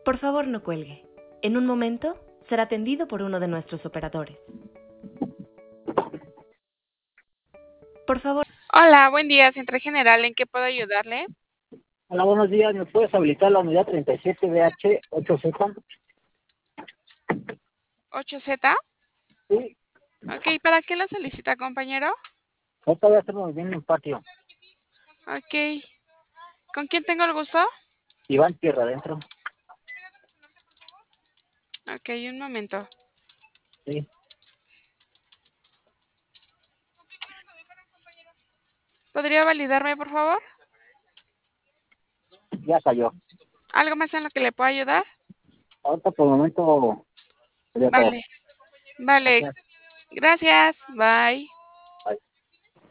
Por favor, no cuelgue. En un momento será atendido por uno de nuestros operadores. Por favor. Hola, buen día, Central General, ¿en qué puedo ayudarle? Hola, buenos días. ¿Me puedes habilitar la unidad 37BH 8Z? 8Z. Sí, Ok, ¿para qué lo solicita, compañero? ahorita voy a hacer movimiento en el patio. Ok. ¿Con quién tengo el gusto? Iván Tierra adentro. Ok, un momento. Sí, ¿Podría validarme, por favor? ya cayó. ¿Algo más en lo que le pueda ayudar? Ahorita por el momento sería todo. Vale. Vale. Gracias. Gracias. Bye.